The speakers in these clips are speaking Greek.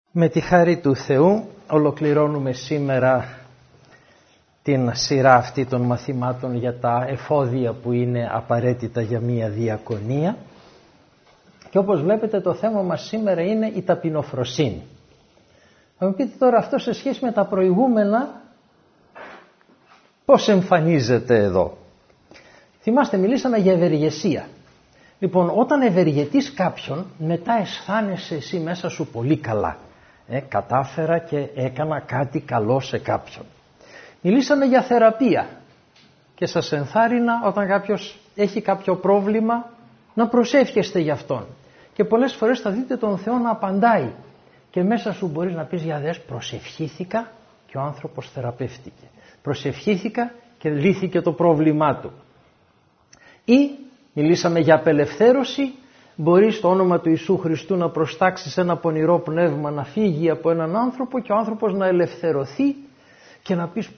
Με τη χάρη του Θεού ολοκληρώνουμε σήμερα την σειρά αυτή των μαθημάτων για τα εφόδια που είναι απαραίτητα για μία διακονία. Και όπως βλέπετε το θέμα μας σήμερα είναι η ταπεινοφροσύνη. Θα μου πείτε τώρα αυτό σε σχέση με τα προηγούμενα πώς εμφανίζεται εδώ. Θυμάστε, μιλήσαμε για ευεργεσία. Λοιπόν, όταν ευεργετείς κάποιον, μετά αισθάνεσαι εσύ μέσα σου πολύ καλά. Κατάφερα και έκανα κάτι καλό σε κάποιον. Μιλήσαμε για θεραπεία και σας ενθάρρυνα όταν κάποιος έχει κάποιο πρόβλημα να προσεύχεστε για αυτόν. Και πολλές φορές θα δείτε τον Θεό να απαντάει και μέσα σου μπορείς να πεις για δες, προσευχήθηκα και ο άνθρωπος θεραπεύτηκε. Προσευχήθηκα και λύθηκε το πρόβλημά του. Ή μιλήσαμε για απελευθέρωση. Μπορείς στο όνομα του Ιησού Χριστού να προστάξεις ένα πονηρό πνεύμα να φύγει από έναν άνθρωπο και ο άνθρωπος να ελευθερωθεί και να πεις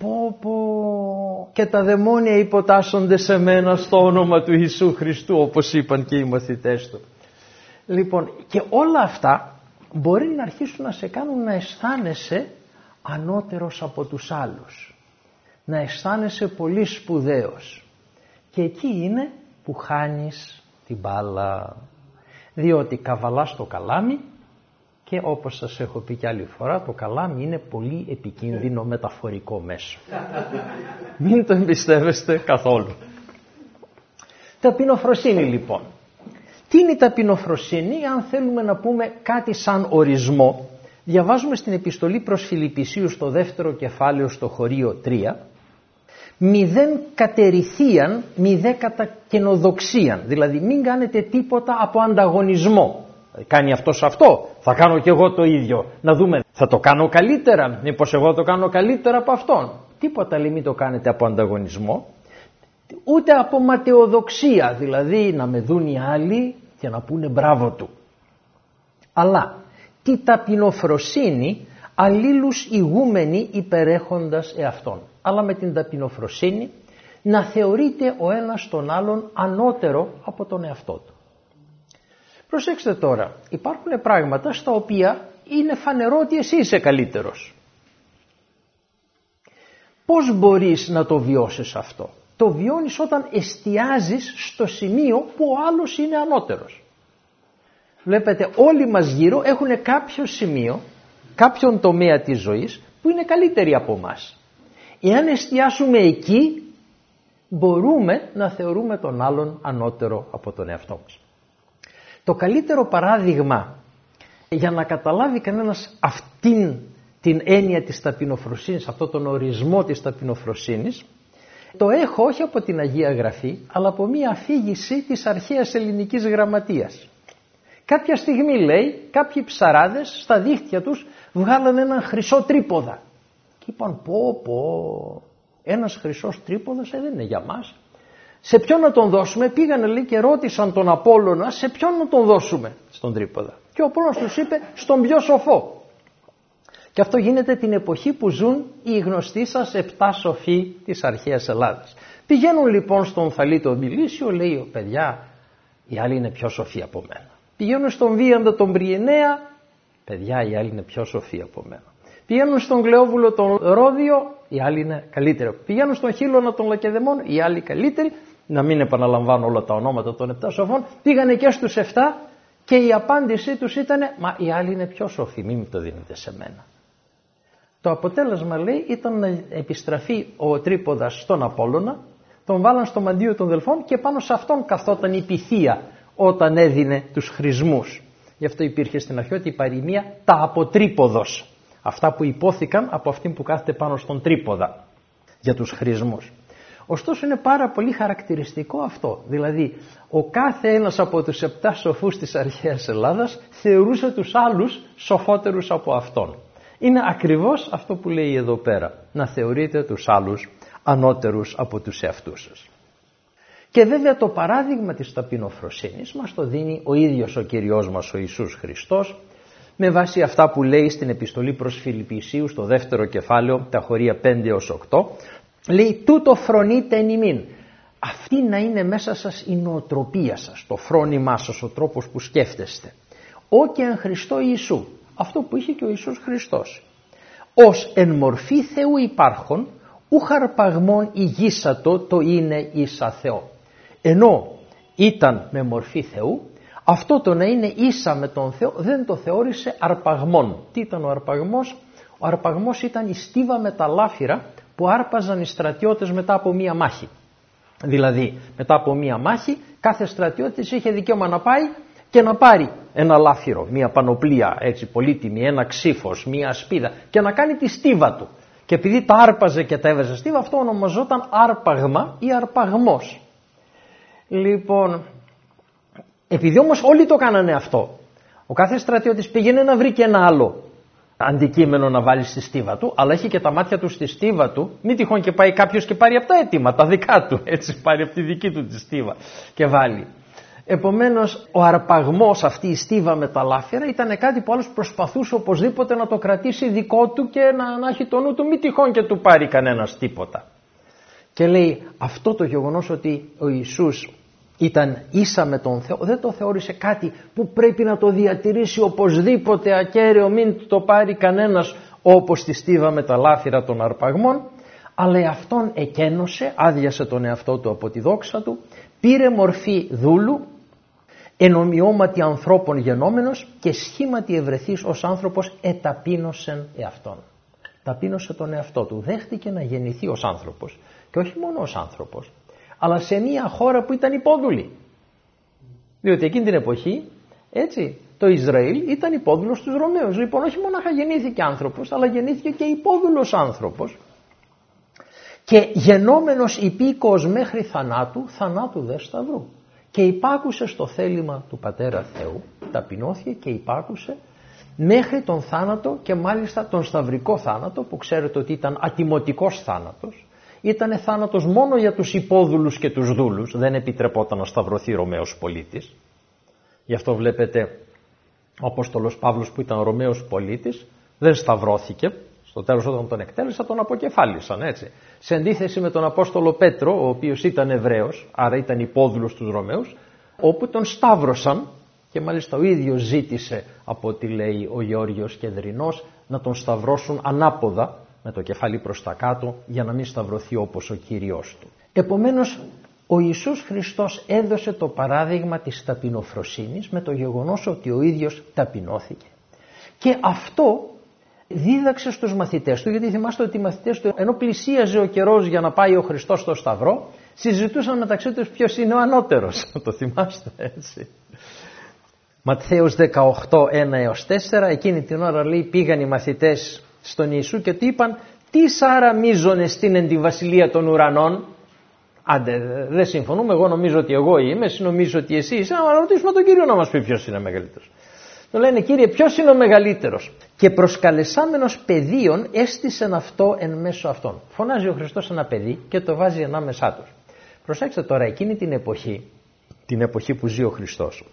πω και τα δαιμόνια υποτάσσονται σε μένα στο όνομα του Ιησού Χριστού, όπως είπαν και οι μαθητές του. Λοιπόν, και όλα αυτά μπορεί να αρχίσουν να σε κάνουν να αισθάνεσαι ανώτερος από τους άλλους, να αισθάνεσαι πολύ σπουδαίος, και εκεί είναι που χάνεις την μπάλα. Διότι καβαλάς το καλάμι και όπως σας έχω πει και άλλη φορά, το καλάμι είναι πολύ επικίνδυνο μεταφορικό μέσο. Μην το εμπιστεύεστε καθόλου. Ταπεινοφροσύνη λοιπόν. Τι είναι η ταπεινοφροσύνη? Αν θέλουμε να πούμε κάτι σαν ορισμό, διαβάζουμε στην επιστολή προς Φιλιππισίους στο δεύτερο κεφάλαιο στο χωρίο 3, μηδέν κατερηθίαν, μηδέ κατά καινοδοξίαν. Δηλαδή μην κάνετε τίποτα από ανταγωνισμό. Κάνει αυτός αυτό, θα κάνω και εγώ το ίδιο. Να δούμε, θα το κάνω καλύτερα, μήπως εγώ το κάνω καλύτερα από αυτόν. Τίποτα λέει, μην το κάνετε από ανταγωνισμό. Ούτε από ματαιοδοξία, δηλαδή να με δουν οι άλλοι και να πούνε μπράβο του. Αλλά τη ταπεινοφροσύνη αλλήλους ηγούμενοι υπερέχοντας εαυτόν. Αλλά με την ταπεινοφροσύνη να θεωρείται ο ένας τον άλλον ανώτερο από τον εαυτό του. Προσέξτε τώρα, υπάρχουν πράγματα στα οποία είναι φανερό ότι εσύ είσαι καλύτερος. Πώς μπορείς να το βιώσεις αυτό? Το βιώνεις όταν εστιάζεις στο σημείο που ο άλλος είναι ανώτερος. Βλέπετε, όλοι μας γύρω έχουν κάποιο σημείο, κάποιον τομέα της ζωής που είναι καλύτεροι από μας. Εάν εστιάσουμε εκεί, μπορούμε να θεωρούμε τον άλλον ανώτερο από τον εαυτό μας. Το καλύτερο παράδειγμα για να καταλάβει κανένας αυτήν την έννοια της ταπεινοφροσύνης, αυτόν τον ορισμό της ταπεινοφροσύνης, το έχω όχι από την Αγία Γραφή, αλλά από μία αφήγηση της αρχαίας ελληνικής γραμματείας. Κάποια στιγμή, λέει, κάποιοι ψαράδες στα δίχτυα τους βγάλανε έναν χρυσό τρίποδα. Και είπαν ένας χρυσός τρίποδας δεν είναι για μας. Σε ποιον να τον δώσουμε? Πήγανε, λέει, και ρώτησαν τον Απόλλωνα σε ποιον να τον δώσουμε στον τρίποδα. Και ο Απόλλωνας τους είπε στον πιο σοφό. Και αυτό γίνεται την εποχή που ζουν οι γνωστοί σας 7 σοφοί της αρχαίας Ελλάδας. Πηγαίνουν λοιπόν στον Θαλή τον Μιλήσιο, λέει, παιδιά, οι άλλοι είναι πιο σοφοί από μένα. Πηγαίνουν στον Βίαντα τον Πριενέα, παιδιά, οι άλλοι είναι πιο σοφοί από μένα. Πηγαίνουν στον Κλεόβουλο τον Ρόδιο, οι άλλοι είναι καλύτεροι. Πηγαίνουν στον Χίλωνα τον Λακεδαιμόν, οι άλλοι καλύτεροι. Να μην επαναλαμβάνω όλα τα ονόματα των 7 σοφών. Πήγανε και στους 7 και η απάντησή τους ήταν, μα οι άλλοι είναι πιο σοφοί, μην το δίνετε σε μένα. Το αποτέλεσμα, λέει, ήταν να επιστραφεί ο τρίποδας στον Απόλλωνα, τον βάλαν στο μαντίο των Δελφών και πάνω σε αυτόν καθόταν η πυθία όταν έδινε τους χρησμούς. Γι' αυτό υπήρχε στην αρχαιότητα η παροιμία τα αποτρίποδος. Αυτά που υπόθηκαν από αυτήν που κάθεται πάνω στον τρίποδα για τους χρησμούς. Ωστόσο είναι πάρα πολύ χαρακτηριστικό αυτό. Δηλαδή ο κάθε ένας από τους 7 σοφούς της αρχαίας Ελλάδας θεωρούσε τους άλλους σοφότερους από αυτόν. Είναι ακριβώς αυτό που λέει εδώ πέρα. Να θεωρείτε τους άλλους ανώτερους από τους εαυτούς σας. Και βέβαια το παράδειγμα της ταπεινοφροσύνης μας το δίνει ο ίδιος ο Κυριός μας ο Ιησούς Χριστός, με βάση αυτά που λέει στην επιστολή προς Φιλιππισίους στο δεύτερο κεφάλαιο, τα χωρία 5 έως 8, λέει τούτο φρονείτε εν ημίν. Αυτή να είναι μέσα σας η νοοτροπία σας, το φρόνημά σας, ο τρόπος που σκέφτεστε. Ό και εν Χριστώ Ιησού, αυτό που είχε και ο Ιησούς Χριστός. Ως εν μορφή Θεού υπάρχον, ούχ αρπαγμόν ηγήσατο το είναι ίσα Θεό. Ενώ ήταν με μορφή Θεού, αυτό το να είναι ίσα με τον Θεό δεν το θεώρησε αρπαγμόν. Τι ήταν ο αρπαγμός? Ο αρπαγμός ήταν η στίβα με τα λάφυρα που άρπαζαν οι στρατιώτες μετά από μία μάχη. Δηλαδή μετά από μία μάχη κάθε στρατιώτης είχε δικαίωμα να πάει και να πάρει ένα λάφυρο, μία πανοπλία έτσι πολύτιμη, ένα ξύφος, μία ασπίδα και να κάνει τη στίβα του. Και επειδή τα άρπαζε και τα έβαζε στίβα, αυτό ονομαζόταν άρπαγμα ή αρπαγμός. Λοιπόν, επειδή όμως όλοι το κάνανε αυτό, ο κάθε στρατιώτης πήγαινε να βρει και ένα άλλο αντικείμενο να βάλει στη στίβα του, αλλά έχει και τα μάτια του στη στίβα του, μην τυχόν και πάει κάποιος και πάρει από τα έτοιμα, τα δικά του, έτσι πάρει από τη δική του τη στίβα και βάλει. Επομένως ο αρπαγμός, αυτή η στίβα με τα λάφυρα, ήταν κάτι που άλλος προσπαθούσε οπωσδήποτε να το κρατήσει δικό του και να έχει το νου του, μην τυχόν και του πάρει κανένας τίποτα. Και λέει αυτό το γεγονός ότι ο Ιησούς ήταν ίσα με τον Θεό, δεν το θεώρησε κάτι που πρέπει να το διατηρήσει οπωσδήποτε ακέραιο, μην το πάρει κανένας όπως τη στίβα με τα λάφυρα των αρπαγμών, αλλά αυτόν εκένωσε, άδειασε τον εαυτό του από τη δόξα του, πήρε μορφή δούλου, εν ομοιώματι ανθρώπων γενόμενος και σχήματι ευρεθής ως άνθρωπος εταπείνωσεν εαυτόν. Ταπείνωσε τον εαυτό του, δέχτηκε να γεννηθεί ως άνθρωπος και όχι μόνο ως άνθρωπος, αλλά σε μια χώρα που ήταν υπόδουλη. Διότι εκείνη την εποχή, έτσι, το Ισραήλ ήταν υπόδουλος στους Ρωμαίους. Λοιπόν, όχι μόνο γεννήθηκε άνθρωπος, αλλά γεννήθηκε και υπόδουλος άνθρωπος. Και γενόμενος υπήκοος μέχρι θανάτου, θανάτου δε σταυρού. Και υπάκουσε στο θέλημα του Πατέρα Θεού, ταπεινώθηκε και υπάκουσε μέχρι τον θάνατο και μάλιστα τον σταυρικό θάνατο, που ξέρετε ότι ήταν ατιμωτικός θάνατος. Ήτανε θάνατος μόνο για τους υπόδουλους και τους δούλους, δεν επιτρεπόταν να σταυρωθεί Ρωμαίος πολίτης. Γι' αυτό βλέπετε ο Απόστολος Παύλος που ήταν Ρωμαίος πολίτης δεν σταυρώθηκε, στο τέλος όταν τον εκτέλεσαν τον αποκεφάλισαν, έτσι. Σε αντίθεση με τον Απόστολο Πέτρο, ο οποίος ήταν Εβραίος, άρα ήταν υπόδουλος τους Ρωμαίους, όπου τον σταύρωσαν και μάλιστα ο ίδιος ζήτησε από ό,τι λέει ο Γεώργιος Κεδρινός να τον σταυρώσουν ανάποδα, με το κεφάλι προς τα κάτω, για να μην σταυρωθεί όπως ο Κύριος του. Επομένως ο Ιησούς Χριστός έδωσε το παράδειγμα της ταπεινοφροσύνης με το γεγονός ότι ο ίδιος ταπεινώθηκε. Και αυτό δίδαξε στους μαθητές του, γιατί θυμάστε ότι οι μαθητές του, ενώ πλησίαζε ο καιρός για να πάει ο Χριστός στο Σταυρό, συζητούσαν μεταξύ τους ποιος είναι ο ανώτερος. Το θυμάστε, έτσι. Ματθαίος 18, 1-4, εκείνη την ώρα λέει πήγαν οι μαθητές στον Ιησού και του είπαν τι άρα μείζονες στην εν τη βασιλεία των ουρανών? Άντε, δεν συμφωνούμε, εγώ νομίζω ότι εγώ είμαι, εσύ νομίζω ότι εσύ είσαι, να ρωτήσουμε τον Κύριο να μας πει ποιος είναι μεγαλύτερος. Του λένε Κύριε ποιος είναι ο μεγαλύτερος? Και προσκαλεσάμενος παιδίων έστησεν αυτό εν μέσω αυτών. Φωνάζει ο Χριστός ένα παιδί και το βάζει ανάμεσά τους. Προσέξτε τώρα εκείνη την εποχή που ζει ο Χριστός.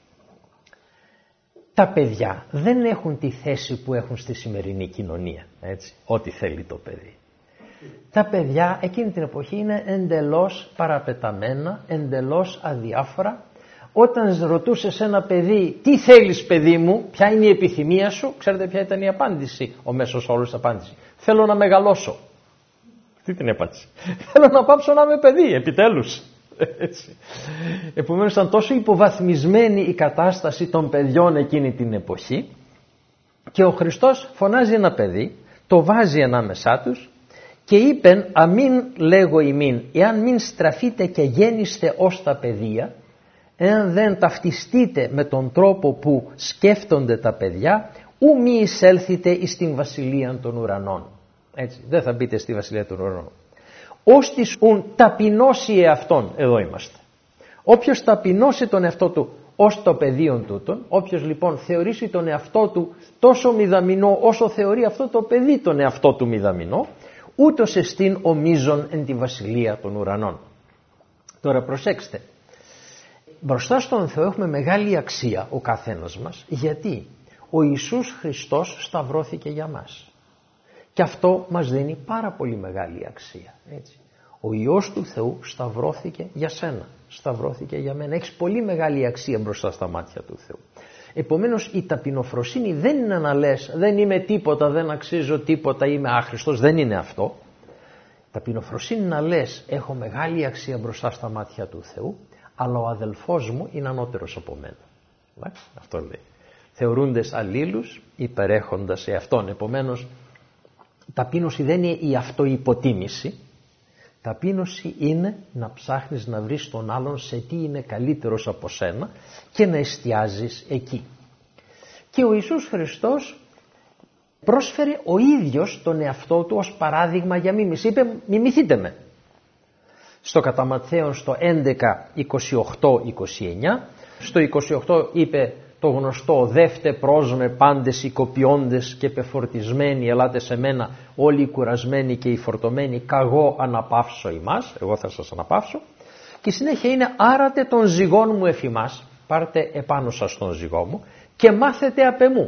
Τα παιδιά δεν έχουν τη θέση που έχουν στη σημερινή κοινωνία, έτσι, ό,τι θέλει το παιδί. Τα παιδιά εκείνη την εποχή είναι εντελώς παραπεταμένα, εντελώς αδιάφορα. Όταν ρωτούσες ένα παιδί τι θέλεις παιδί μου, ποια είναι η επιθυμία σου, ξέρετε ποια ήταν η απάντηση, ο μέσος όρος απάντηση? Θέλω να μεγαλώσω. Τι την απάντηση? Θέλω να πάψω να είμαι παιδί, επιτέλους. Έτσι. Επομένως ήταν τόσο υποβαθμισμένη η κατάσταση των παιδιών εκείνη την εποχή και ο Χριστός φωνάζει ένα παιδί, το βάζει ανάμεσά τους και είπεν αμήν λέγω ημίν, εάν μην στραφείτε και γέννηστε ως τα παιδεία, εάν δεν ταυτιστείτε με τον τρόπο που σκέφτονται τα παιδιά, ου μη εισέλθετε εις την βασιλεία των ουρανών. Έτσι, δεν θα μπείτε στη βασιλεία των ουρανών. Ώστις ουν ταπεινώσει εαυτόν, εδώ είμαστε. Όποιος ταπεινώσει τον εαυτό του ως το παιδίον τούτον, όποιος λοιπόν θεωρήσει τον εαυτό του τόσο μηδαμινό όσο θεωρεί αυτό το παιδί τον εαυτό του μηδαμινό, ούτως εστίν ο μείζων εν τη βασιλεία των ουρανών. Τώρα προσέξτε, μπροστά στον Θεό έχουμε μεγάλη αξία ο καθένας μας, γιατί ο Ιησούς Χριστός σταυρώθηκε για μας. Και αυτό μας δίνει πάρα πολύ μεγάλη αξία. Έτσι. Ο Υιός του Θεού σταυρώθηκε για σένα, σταυρώθηκε για μένα. Έχεις πολύ μεγάλη αξία μπροστά στα μάτια του Θεού. Επομένως η ταπεινοφροσύνη δεν είναι να λες δεν είμαι τίποτα, δεν αξίζω τίποτα, είμαι άχρηστος, δεν είναι αυτό. Ταπεινοφροσύνη να λες έχω μεγάλη αξία μπροστά στα μάτια του Θεού, αλλά ο αδελφός μου είναι ανώτερος από μένα. Αυτό λέει. Θεωρούντες αλλήλους υπερέχοντας σε αυτόν. Επομένως ταπείνωση δεν είναι η αυτοϋποτίμηση. Ταπείνωση είναι να ψάχνεις να βρεις τον άλλον σε τι είναι καλύτερος από σένα και να εστιάζεις εκεί. Και ο Ιησούς Χριστός πρόσφερε ο ίδιος τον εαυτό του ως παράδειγμα για μίμηση. Είπε μιμηθείτε με. Στο κατά Ματθαίον στο 11, 28, 29. Στο 28 είπε το γνωστό δεύτε προς με πάντες οι κοπιώντες και πεφορτισμένοι ελάτε σε μένα όλοι οι κουρασμένοι και οι φορτωμένοι καγώ αναπαύσω ημάς, εγώ θα σας αναπαύσω. Και συνέχεια είναι άρατε των ζυγών μου εφημάς, πάρτε επάνω σας τον ζυγό μου και μάθετε απ' εμού.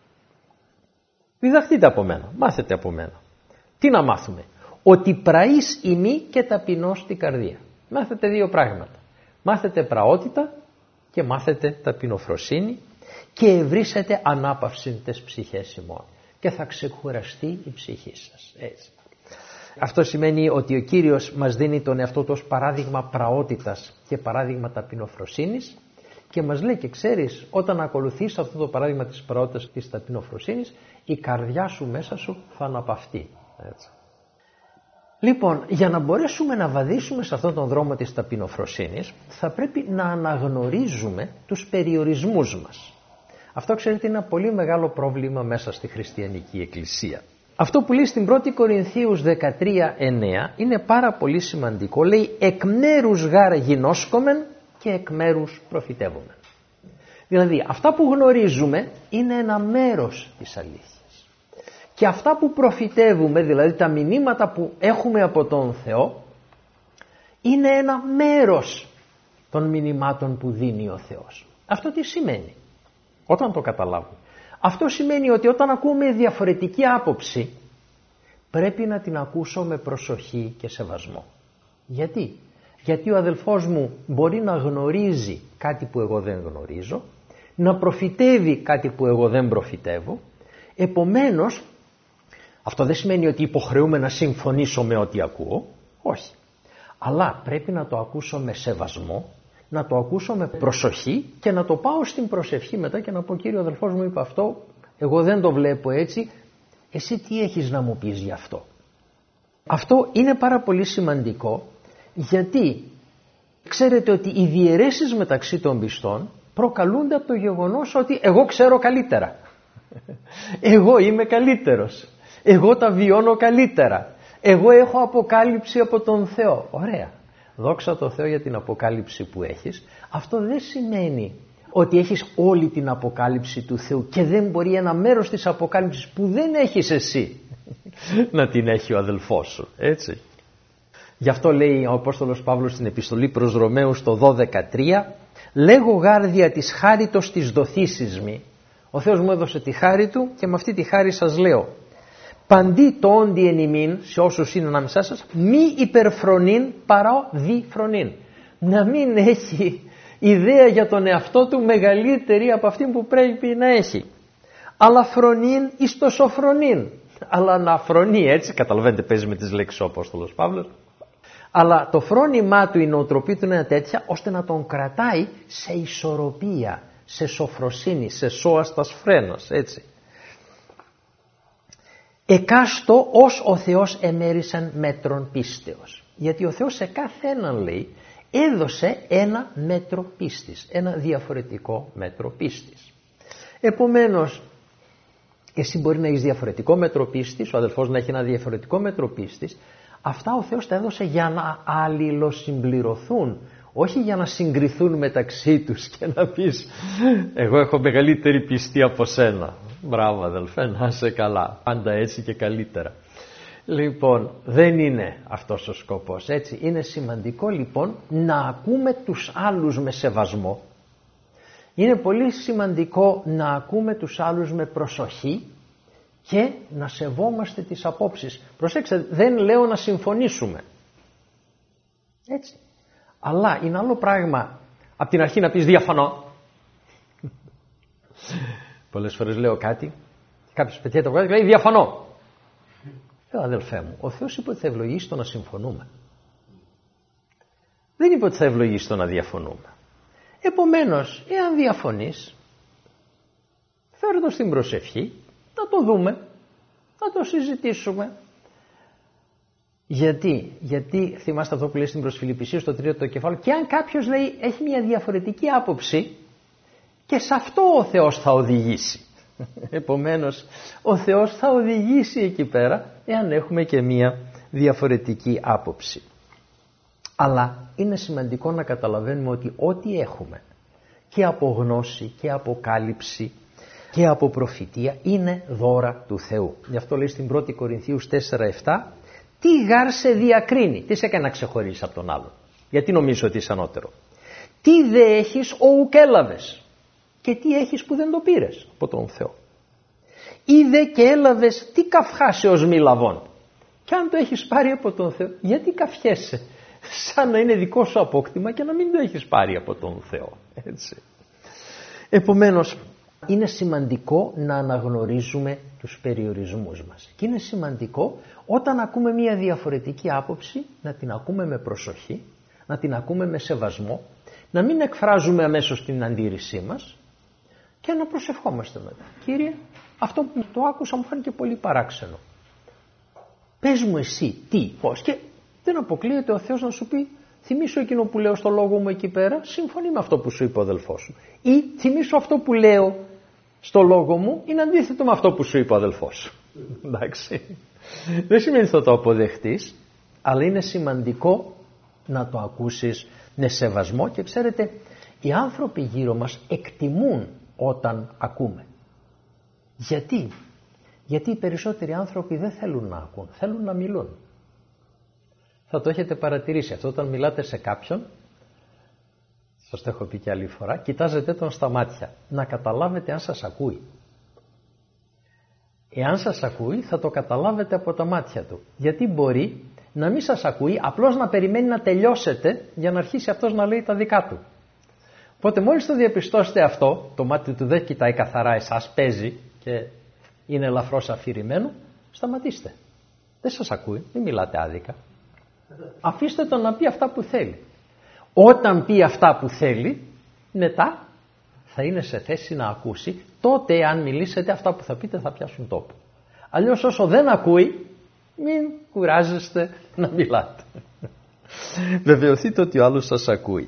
Διδαχτείτε από μένα, μάθετε από μένα. Τι να μάθουμε? Ότι πραείς ημί και ταπεινός στην καρδία. Μάθετε δύο πράγματα. Μάθετε πραότητα και μάθετε ταπεινοφροσύνη και ευρύσετε ανάπαυση τες ψυχές ημών και θα ξεκουραστεί η ψυχή σας. Έτσι. Αυτό σημαίνει ότι ο Κύριος μας δίνει τον εαυτό του ως παράδειγμα πραότητας και παράδειγμα ταπεινοφροσύνης και μας λέει και ξέρεις όταν ακολουθείς αυτό το παράδειγμα της πραότητας και της ταπεινοφροσύνης η καρδιά σου μέσα σου θα αναπαυτεί. Έτσι. Λοιπόν, για να μπορέσουμε να βαδίσουμε σε αυτόν τον δρόμο της ταπεινοφροσύνης θα πρέπει να αναγνωρίζουμε τους περιορισμούς μας. Αυτό ξέρετε είναι ένα πολύ μεγάλο πρόβλημα μέσα στη χριστιανική εκκλησία. Αυτό που λέει στην 1η Κορινθίους 13:9 είναι πάρα πολύ σημαντικό. Λέει εκ μέρους γάρ γινώσκομεν και εκ μέρους προφητεύομεν. Δηλαδή αυτά που γνωρίζουμε είναι ένα μέρος της αλήθειας. Και αυτά που προφητεύουμε, δηλαδή τα μηνύματα που έχουμε από τον Θεό, είναι ένα μέρος των μηνυμάτων που δίνει ο Θεός. Αυτό τι σημαίνει? Όταν το καταλάβουμε. Αυτό σημαίνει ότι όταν ακούμε διαφορετική άποψη, πρέπει να την ακούσω με προσοχή και σεβασμό. Γιατί? Γιατί ο αδελφός μου μπορεί να γνωρίζει κάτι που εγώ δεν γνωρίζω, να προφητεύει κάτι που εγώ δεν προφητεύω, επομένως, αυτό δεν σημαίνει ότι υποχρεούμε να συμφωνήσω με ό,τι ακούω, όχι. Αλλά πρέπει να το ακούσω με σεβασμό, να το ακούσω με προσοχή και να το πάω στην προσευχή μετά και να πω Κύριε ο αδελφός μου είπε αυτό, εγώ δεν το βλέπω έτσι, εσύ τι έχεις να μου πεις γι' αυτό? Αυτό είναι πάρα πολύ σημαντικό γιατί ξέρετε ότι οι διαιρέσεις μεταξύ των πιστών προκαλούνται από το γεγονός ότι εγώ ξέρω καλύτερα. Εγώ είμαι καλύτερος. Εγώ τα βιώνω καλύτερα. Εγώ έχω αποκάλυψη από τον Θεό. Ωραία. Δόξα τω Θεώ για την αποκάλυψη που έχεις. Αυτό δεν σημαίνει ότι έχεις όλη την αποκάλυψη του Θεού και δεν μπορεί ένα μέρος της αποκάλυψης που δεν έχεις εσύ να την έχει ο αδελφός σου. Έτσι. Γι' αυτό λέει ο Απόστολος Παύλος στην επιστολή προς Ρωμαίους το 12:3 λέγω γάρδια της χάριτος της δοθήσης μη. Ο Θεός μου έδωσε τη χάρη του και με αυτή τη χάρη σας λέω παντί το όντι εν ημίν σε όσους είναι ανάμεσά σας μη υπερφρονήν παρά διφρονήν. Να μην έχει ιδέα για τον εαυτό του μεγαλύτερη από αυτή που πρέπει να έχει. Αλλά φρονήν εις το σοφρονήν. Αλλά να φρονεί, έτσι καταλαβαίνετε παίζει με τις λέξεις ο Απόστολος Παύλος. Αλλά το φρόνημά του, η νοοτροπή του είναι τέτοια ώστε να τον κρατάει σε ισορροπία, σε σοφροσύνη, σε σώαστας φρένος, έτσι. Εκάστο ως ο Θεός εμέρισαν μέτρον πίστεως. Γιατί ο Θεός σε κάθε έναν λέει έδωσε ένα μέτρο πίστης, ένα διαφορετικό μέτρο πίστης. Επομένως, εσύ μπορεί να έχεις διαφορετικό μέτρο πίστης, ο αδελφός να έχει ένα διαφορετικό μέτρο πίστης. Αυτά ο Θεός τα έδωσε για να αλληλοσυμπληρωθούν, όχι για να συγκριθούν μεταξύ τους και να πεις εγώ έχω μεγαλύτερη πιστή από σένα. Μπράβο αδελφέ, να είσαι καλά, πάντα έτσι και καλύτερα. Λοιπόν, δεν είναι αυτός ο σκοπός, έτσι. Είναι σημαντικό λοιπόν να ακούμε τους άλλους με σεβασμό. Είναι πολύ σημαντικό να ακούμε τους άλλους με προσοχή και να σεβόμαστε τις απόψεις. Προσέξτε, δεν λέω να συμφωνήσουμε. Έτσι. Αλλά είναι άλλο πράγμα από την αρχή να πεις διαφωνώ. Πολλές φορές λέω κάτι, κάποιος πετιέται από κάτω και λέει διαφωνώ. Λέω αδελφέ μου, ο Θεός είπε ότι θα ευλογήσει το να συμφωνούμε. Δεν είπε ότι θα ευλογήσει το να διαφωνούμε. Επομένως, εάν διαφωνείς, φέρε το στην προσευχή, να το δούμε, να το συζητήσουμε. Γιατί θυμάστε αυτό που λέει στην προς Φιλιππισίους στο 3ο κεφάλαιο, και αν κάποιος λέει έχει μια διαφορετική άποψη, και σε αυτό ο Θεός θα οδηγήσει. Επομένως, ο Θεός θα οδηγήσει εκεί πέρα, εάν έχουμε και μια διαφορετική άποψη. Αλλά είναι σημαντικό να καταλαβαίνουμε ότι ό,τι έχουμε και από γνώση και από κάλυψη και από προφητεία είναι δώρα του Θεού. Γι' αυτό λέει στην 1η Κορινθίους 4:7, τι γάρ σε διακρίνει, τι σε έκανε να ξεχωρίσεις από τον άλλον, γιατί νομίζω ότι είσαι ανώτερο. Τι δε έχεις ο ουκ έλαβες, και τι έχεις που δεν το πήρες από τον Θεό. Ή δε και έλαβες τι καυχάσεως μη λαβών, και αν το έχεις πάρει από τον Θεό, γιατί καυχέσαι σαν να είναι δικό σου απόκτημα και να μην το έχεις πάρει από τον Θεό. Έτσι. Επομένως, είναι σημαντικό να αναγνωρίζουμε τους περιορισμούς μας. Και είναι σημαντικό όταν ακούμε μια διαφορετική άποψη να την ακούμε με προσοχή, να την ακούμε με σεβασμό, να μην εκφράζουμε αμέσως την αντίρρησή μας και να προσευχόμαστε μετά. Κύριε, αυτό που το άκουσα μου φάνηκε πολύ παράξενο. Πες μου εσύ τι, πώς. Και δεν αποκλείεται ο Θεός να σου πει, θυμήσου εκείνο που λέω στο λόγο μου εκεί πέρα, συμφωνεί με αυτό που σου είπε ο αδελφός σου. Ή θυμήσου αυτό που λέω στο λόγο μου, είναι αντίθετο με αυτό που σου είπε ο αδελφός σου. Εντάξει. Δεν σημαίνει ότι θα το αποδεχτείς, αλλά είναι σημαντικό να το ακούσεις με σεβασμό. Και ξέρετε, οι άνθρωποι γύρω μας εκτιμούν όταν ακούμε. Γιατί οι περισσότεροι άνθρωποι δεν θέλουν να ακούν, θέλουν να μιλούν. Θα το έχετε παρατηρήσει αυτό, όταν μιλάτε σε κάποιον, σας το έχω πει και άλλη φορά, κοιτάζετε τον στα μάτια, να καταλάβετε αν σας ακούει. Εάν σας ακούει θα το καταλάβετε από τα μάτια του, γιατί μπορεί να μην σας ακούει, απλώς να περιμένει να τελειώσετε για να αρχίσει αυτός να λέει τα δικά του. Οπότε μόλις το διαπιστώσετε αυτό, το μάτι του δεν κοιτάει καθαρά εσάς, παίζει και είναι ελαφρώς αφηρημένο, σταματήστε. Δεν σας ακούει, μην μιλάτε άδικα. Αφήστε τον να πει αυτά που θέλει. Όταν πει αυτά που θέλει, μετά θα είναι σε θέση να ακούσει. Τότε αν μιλήσετε, αυτά που θα πείτε θα πιάσουν τόπο. Αλλιώς όσο δεν ακούει, μην κουράζεστε να μιλάτε. Βεβαιωθείτε ότι ο άλλος σας ακούει.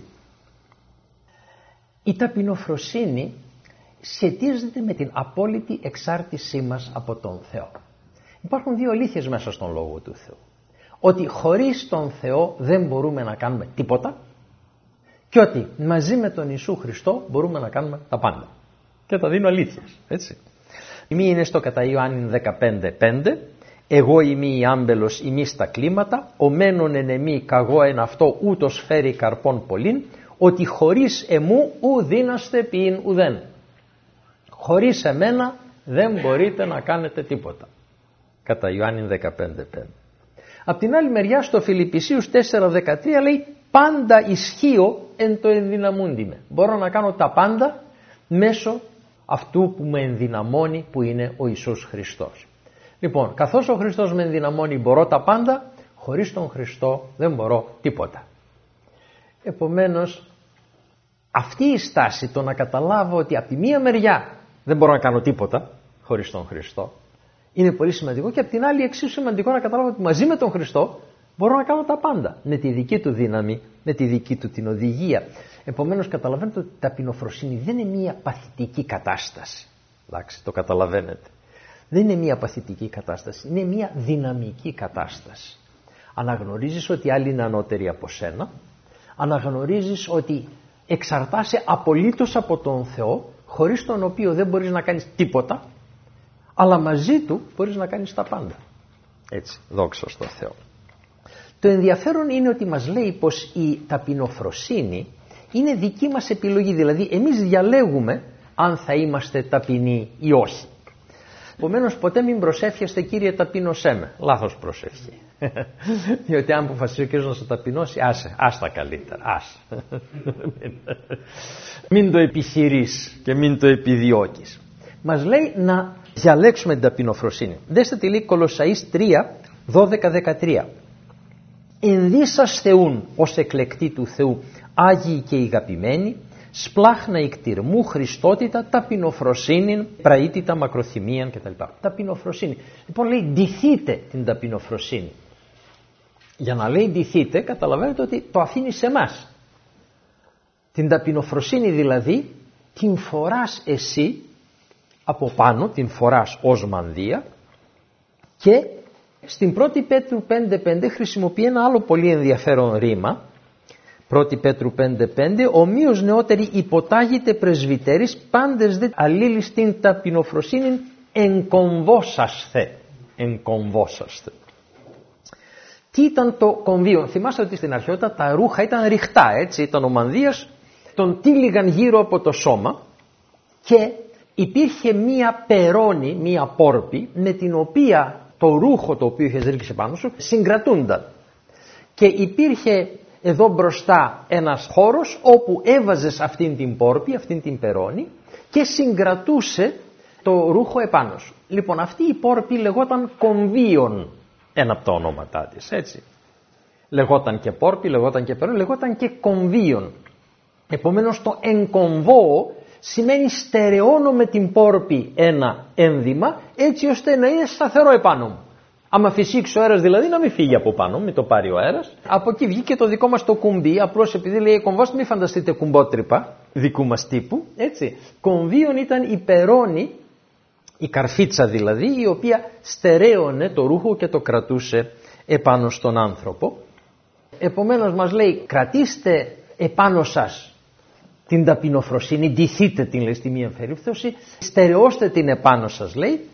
Η ταπεινοφροσύνη σχετίζεται με την απόλυτη εξάρτησή μας από τον Θεό. Υπάρχουν δύο αλήθειες μέσα στον Λόγο του Θεού. Ότι χωρίς τον Θεό δεν μπορούμε να κάνουμε τίποτα και ότι μαζί με τον Ιησού Χριστό μπορούμε να κάνουμε τα πάντα. Και τα δίνω αλήθειες, έτσι. Η μία είναι στο κατά Ιωάννην 15:5, εγώ είμαι η άμπελος ημί στα κλίματα, ο μένον εν εμή καγώ εν αυτό ούτως φέρει καρπών πολλήν, ότι χωρίς εμού ου δύναστε ποιήν ουδέν. Χωρίς εμένα δεν μπορείτε να κάνετε τίποτα. Κατά Ιωάννην 15:5. Απ' την άλλη μεριά στο Φιλιππισίους 4:13 λέει πάντα ισχύω εν το ενδυναμούντι με. Μπορώ να κάνω τα πάντα μέσω αυτού που με ενδυναμώνει, που είναι ο Ιησούς Χριστός. Λοιπόν, καθώς ο Χριστός με ενδυναμώνει μπορώ τα πάντα, χωρίς τον Χριστό δεν μπορώ τίποτα. Επομένως, αυτή η στάση, το να καταλάβω ότι από τη μία μεριά δεν μπορώ να κάνω τίποτα χωρίς τον Χριστό, είναι πολύ σημαντικό, και από την άλλη εξίσου σημαντικό να καταλάβω ότι μαζί με τον Χριστό μπορώ να κάνω τα πάντα με τη δική του δύναμη, με τη δική του την οδηγία. Επομένως καταλαβαίνετε ότι η ταπεινοφροσύνη δεν είναι μια παθητική κατάσταση. Εντάξει, το καταλαβαίνετε. Δεν είναι μια παθητική κατάσταση, είναι μια δυναμική κατάσταση. Αναγνωρίζεις ότι άλλοι είναι ανώτεροι από σένα, αναγνωρίζεις ότι εξαρτάσαι απολύτως από τον Θεό, χωρίς τον οποίο δεν μπορείς να κάνεις τίποτα, αλλά μαζί του μπορείς να κάνεις τα πάντα. Έτσι, δόξα στον Θεό. Το ενδιαφέρον είναι ότι μας λέει πως η ταπεινοφροσύνη είναι δική μας επιλογή, δηλαδή εμείς διαλέγουμε αν θα είμαστε ταπεινοί ή όχι. Επομένως ποτέ μην προσεύχεστε Κύριε ταπείνωσέ με. Λάθος προσευχή. Διότι αν αποφασίσει ο Κύριος να σε ταπεινώσει, άστα καλύτερα. Μην το επιχειρείς και μην το επιδιώκεις. Μας λέει να διαλέξουμε την ταπεινοφροσύνη. Δέστε τι λέει Κολοσσαείς 3, 12-13. Ενδύσας Θεούν ως εκλεκτοί του Θεού, Άγιοι και ηγαπημένοι, σπλάχνα ικτηρμού, Χριστότητα, ταπεινοφροσύνην, πραήτητα, μακροθυμίαν κτλ. Ταπεινοφροσύνη. Λοιπόν λέει ντυθείτε την ταπεινοφροσύνη. Για να λέει ντυθείτε καταλαβαίνετε ότι το αφήνει σε εμάς. Την ταπεινοφροσύνη δηλαδή την φοράς εσύ από πάνω, την φοράς ως μανδύα, και στην 1η Πέτρου 5.5 χρησιμοποιεί ένα άλλο πολύ ενδιαφέρον ρήμα. 1η Πέτρου 5.5, ομοίως νεότεροι υποτάγητε πρεσβυτέρης, πάντες δε αλλήλεις την ταπεινοφροσύνην εγκομβόσασθε. Εγκομβόσασθε. Τι ήταν το κομβείο? Θυμάστε ότι στην αρχαιότητα τα ρούχα ήταν ρηχτά, έτσι, ήταν ο μανδύας, τον τύλιγαν γύρω από το σώμα και υπήρχε μία περώνη, μία πόρπη με την οποία το ρούχο το οποίο είχες ρίξει πάνω σου συγκρατούνταν. Και υπήρχε εδώ μπροστά ένας χώρος όπου έβαζες αυτήν την πόρπη, αυτήν την περώνη και συγκρατούσε το ρούχο επάνω σου. Λοιπόν, αυτή η πόρπη λεγόταν κομβίον, ένα από τα ονόματά της, έτσι. Λεγόταν και πόρπη, λεγόταν και περώνη, λεγόταν και κομβίον. Επομένως το εγκομβώ σημαίνει στερεώνω με την πόρπη ένα ένδυμα έτσι ώστε να είναι σταθερό επάνω μου. Άμα φυσήξει ο αέρας δηλαδή να μην φύγει από πάνω, μην το πάρει ο αέρας. Από εκεί βγήκε το δικό μας το κουμπί, απλώς επειδή λέει κομβός, μην φανταστείτε κουμπότρυπα δικού μας τύπου, έτσι. Κομβίον ήταν η περώνη, η καρφίτσα δηλαδή, η οποία στερέωνε το ρούχο και το κρατούσε επάνω στον άνθρωπο. Επομένως μας λέει κρατήστε επάνω σας την ταπεινοφροσύνη, ντυθείτε την, λέει στη μία εμφερίπτωση, στερεώστε την επάνω σας, λέει,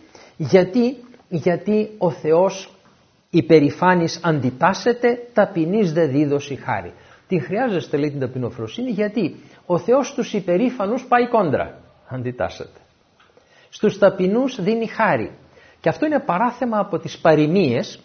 γιατί ο Θεός υπερηφάνης αντιτάσσεται, ταπεινής δε δίδωση χάρη. Την χρειάζεστε, λέει, την ταπεινοφροσύνη, γιατί ο Θεός στους υπερήφανους πάει κόντρα, αντιτάσσεται. Στους ταπεινούς δίνει χάρη. Και αυτό είναι παράθεμα από τις παροιμίες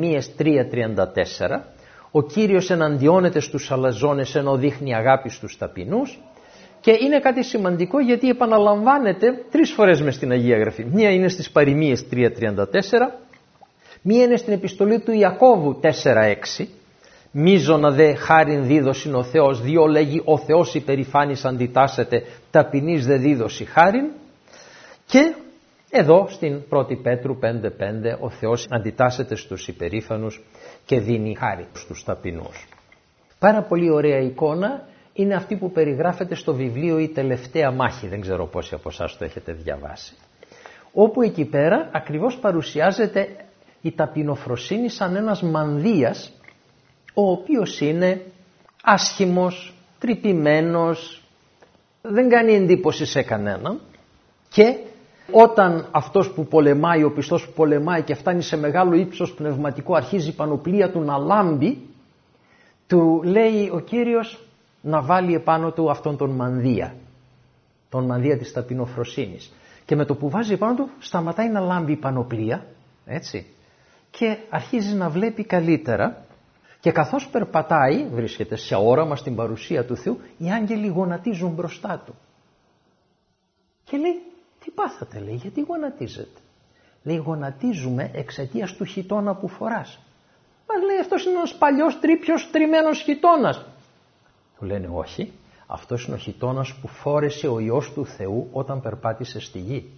3.34. Ο Κύριος εναντιώνεται στους αλαζόνες ενώ δείχνει αγάπη στους ταπεινούς, και είναι κάτι σημαντικό γιατί επαναλαμβάνεται 3 φορές μες στην Αγία Γραφή. Μία είναι στις παροιμίες 3.34, μία είναι στην επιστολή του Ιακώβου 4.6, μίζωνα δε χάριν δίδωσιν ο Θεός, διό λέγει ο Θεός υπερηφάνης αντιτάσσεται, ταπεινής δε δίδωση χάριν, και εδώ στην 1η Πέτρου 5.5 ο Θεός αντιτάσσεται στους υπερήφανους και δίνει χάρη στους ταπεινούς. Πάρα πολύ ωραία εικόνα είναι αυτή που περιγράφεται στο βιβλίο «Η τελευταία μάχη», δεν ξέρω πόσοι από εσάς το έχετε διαβάσει, όπου εκεί πέρα ακριβώς παρουσιάζεται η ταπεινοφροσύνη σαν ένας μανδύας ο οποίος είναι άσχημος, τρυπημένος, δεν κάνει εντύπωση σε κανέναν, και όταν αυτός που πολεμάει, ο πιστός που πολεμάει και φτάνει σε μεγάλο ύψος πνευματικό, αρχίζει η πανοπλία του να λάμπει, του λέει ο Κύριος να βάλει επάνω του αυτόν τον μανδύα της ταπεινοφροσύνης. Και με το που βάζει επάνω του σταματάει να λάμπει η πανοπλία, έτσι, και αρχίζει να βλέπει καλύτερα, και καθώς περπατάει, βρίσκεται σε όραμα στην παρουσία του Θεού, οι άγγελοι γονατίζουν μπροστά του. Και λέει, τι πάθατε, λέει, γιατί γονατίζετε? Λέει, γονατίζουμε εξαιτίας του χιτώνα που φοράς. Μας λέει, αυτός είναι ένας παλιός τρίπιος τριμμένος χιτώνας. Του λένε, όχι, αυτός είναι ο χιτώνας που φόρεσε ο Υιός του Θεού όταν περπάτησε στη γη.